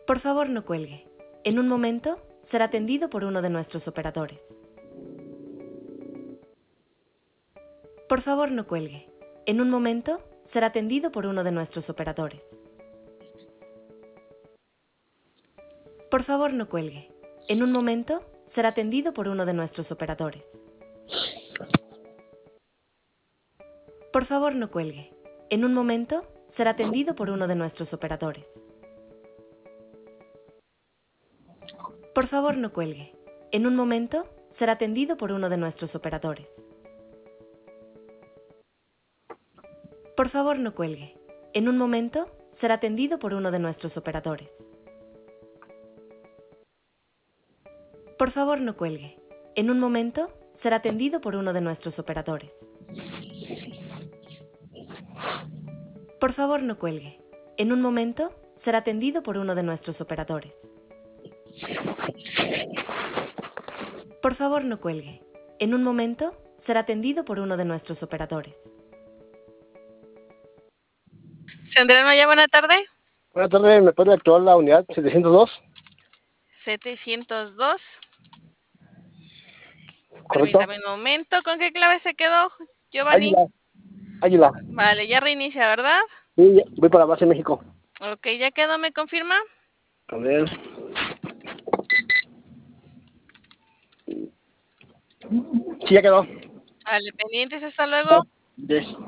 Por favor, no cuelgue. En un momento, será atendido por uno de nuestros operadores. Por favor, no cuelgue. En un momento, será atendido por uno de nuestros operadores. Por favor, no cuelgue. En un momento, será atendido por uno de nuestros operadores. Por favor, no cuelgue. En un momento, será atendido por uno de nuestros operadores. Por favor, no cuelgue. En un momento, será atendido por uno de nuestros operadores. Por favor, no cuelgue. En un momento, será atendido por uno de nuestros operadores. Por favor, no cuelgue. En un momento, será atendido por uno de nuestros operadores. Por favor, no cuelgue. En un momento, será atendido por uno de nuestros operadores. Por favor, no cuelgue. En un momento, será atendido por uno de nuestros operadores. Sandra Maya, buena tarde. Buenas tardes, ¿me puede actuar la unidad 702? 702. ¿Correcto? Permítame un momento. ¿Con qué clave se quedó, Giovanni? Águila. Águila. Vale, ya reinicia, ¿verdad? Sí, voy para la base México. Ok, ya quedó, ¿me confirma? A ver. Sí, ya quedó. Vale, pendientes, hasta luego. Yes.